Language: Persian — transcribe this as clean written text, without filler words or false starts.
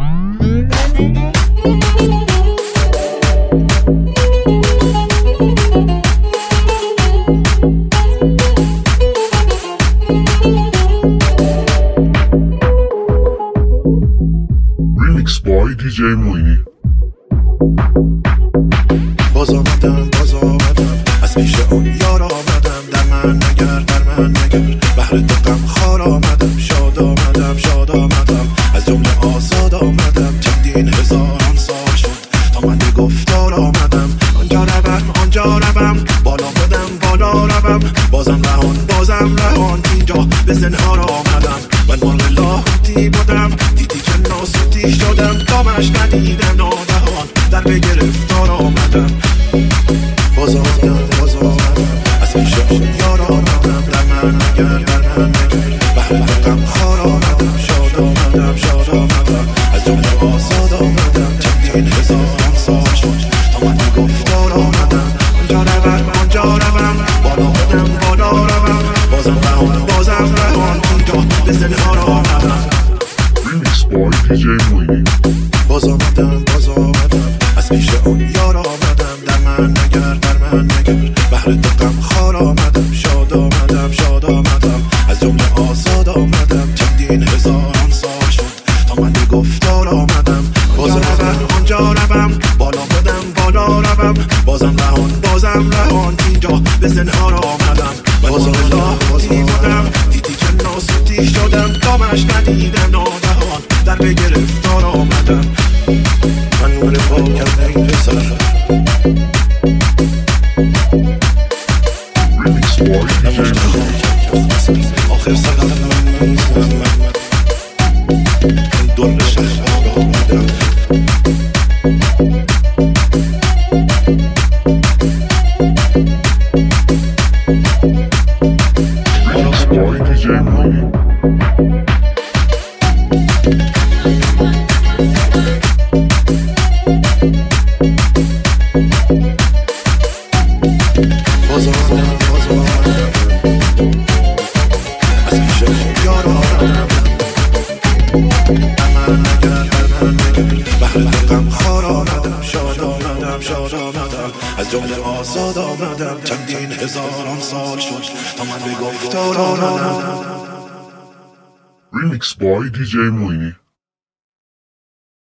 Remix by DJ موینی. باز آمدم از پیش اون یار آمدم. در من نگر بهر دقم خار آمدم. شاد آمدم از جمله آزاد آمدم. چندین هزاران سال شد تا من به گفتار آمدم. آنجا روم بالا روم. بازم رهان اینجا به زنهار آمدم. من مرغ لاهوتی بودم، دیدی که ناسوتی شدم. دامش ندیدم ناگهان در به گرفتار آمدم. باز آمدم از پیش اون یار آمدم. در من نگر بهر دقم خار آمدم. شاد آمدم از جمله آزاد آمدم. چندین هزاران سال شد تا من به گفتار آمدم. آنجا روم بالا روم. بازم رهان اینجا به زنهار آمدم. Remix by DJ موینی. باز آمدم از پیش اون یار آمدم. در من نگر بهر دقم خار آمدم. شاد آمدم از جمله آزاد آمدم. چندین هزاران سال شد تا من به گفتار آمدم. آنجا روم بالا روم. بازم رهان اینجا به زنهار آمدم. من مرغ لاهوتی بودم، دیدی که ناسوتی شدم. دامش ندیدم ناگهان در به گرفتار آمدم. من نور پاک از این پسر. Remix by DJ موینی. آخر سقط من نیستم. من دور شهر آمدم. Remix by DJ موینی. باز آمدم از پیش یار آمدم. من نگر بهر دقم خار آمدم. شاد آمدم از جمله آزاد آمدم. چندین هزاران سال شد تا من به گفتار آمدم. Remix by DJ موینی.